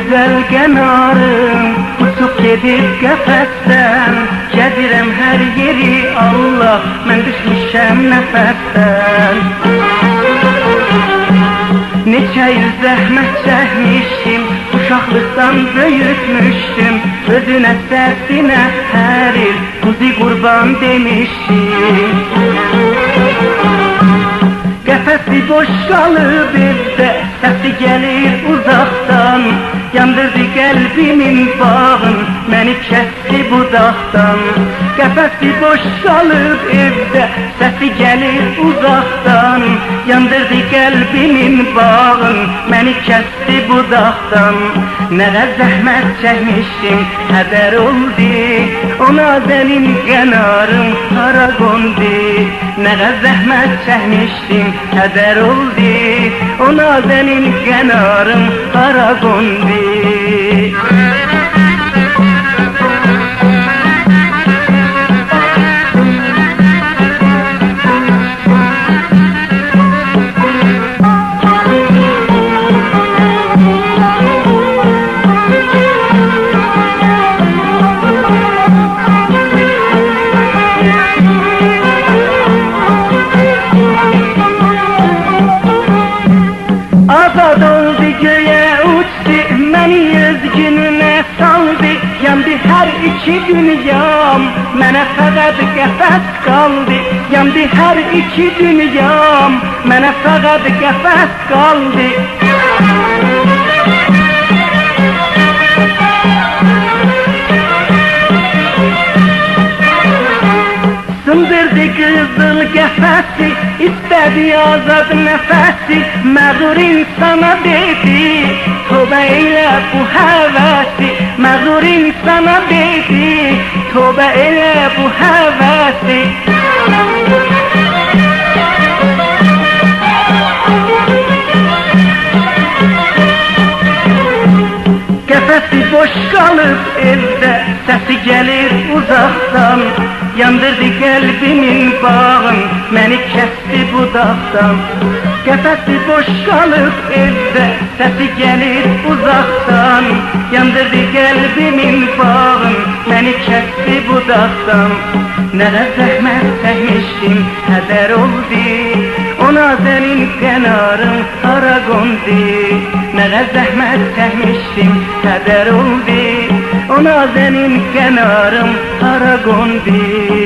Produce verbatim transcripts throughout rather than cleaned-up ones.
güzel kenarım, uçup gedib qəfəsdən. Gədirəm hər yeri Allah, mən düşmüşəm nəfəsdən. Neçə il zəhmət çəkmişdim, uşaqlıqdan böyütmüşdüm. Özünə səsinə hər il quzi qurban demişdim. Qəfəsi boş qalıb evdə, səsi gəlir uzaqdan. Yandırdı qəlbimin bağın, məni kəsdi budaqdan. Qəfəsi boş qalıb evdə, səsi gəlir uzaqdan. Yandırdı qəlbimin bağın, məni kəsdi budaqdan. Nələ zəhmət çəkmişdim, hədər oldu, ona benim qənarım hara qondu. Nələ zəhmət çəkmişdim, hədər oldu, ona benim qənarım hara qondu. Azad oldu göğe uçtu, məni öz gününə saldı. Yandı hər iki dünyam, mənə fəqət qəfəs qaldı. Yandı hər iki dünyam, mənə fəqət qəfəs qaldı. Sındırdı qızıl qəfəsi, istədi azad nəfəsi. Məğrur insana dedi, tövbə elə bu həvəsi. Məğrur insana dedi, tövbə elə bu həvəsi. Qəfəsi boş qalıb evdə, səsi gəlir uzaqdan. Yandırdı qəlbimin bağın, məni kəsdi budaqdan. Qəfəsi boş qalıb evdə, səsi gəlir uzaqdan. Yandırdı qəlbimin bağın, məni kəsdi budaqdan. Nələ zəhmət çəkmişdim, hədər oldu, ona sənin qənarın hara qondu. Nələ zəhmət çəkmişdim, hədər oldu, ona sənin qənarım hara qondu.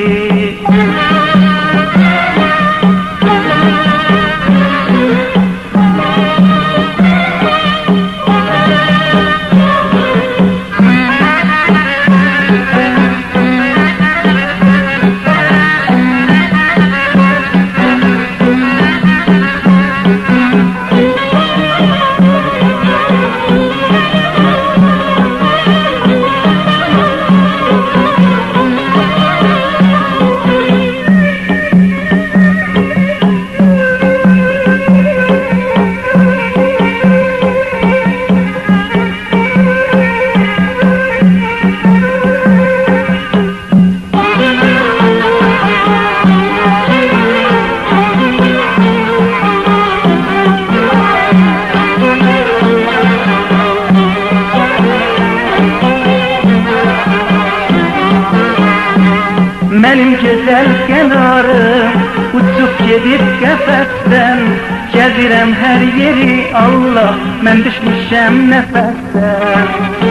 Mənim gözəl kənarım, uçub gedib qəfəsdən. Gəzirəm hər yeri Allah, mən düşmüşəm nəfəsdən.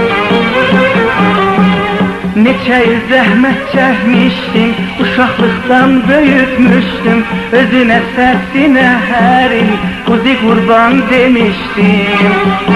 Neçə il zəhmət çəkmişdim, uşaqlıqdan böyütmüşdüm. Özünə səsinə hər il quzi qurban demişdim.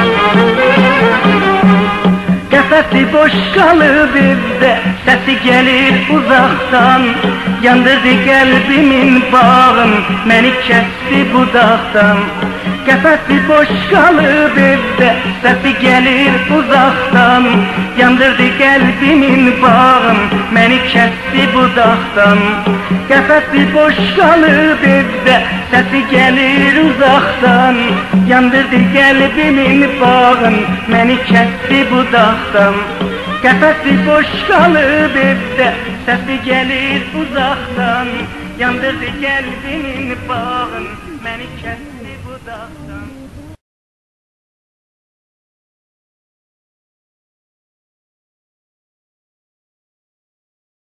Qəfəsi boş qalıb evdə, səsi gəlir uzaqdan. Yandırdı qəlbimin bağın, məni kəsdi budaqdan. Qəfəsi boş qalıb evdə, səsi gəlir uzaqdan. Yandırdı qəlbimin bağın, məni kəsdi budaqdan. Qəfəsi boş qalıb evdə, səsi gəlir uzaqdan. Yandırdı qəlbimin bağın, məni kəsdi budaqdan. Qəfəsi boş qalıb evdə, səsi gəlir uzaqdan. Yandırdı qəlbimin bağın, məni kəsdi budaqdan.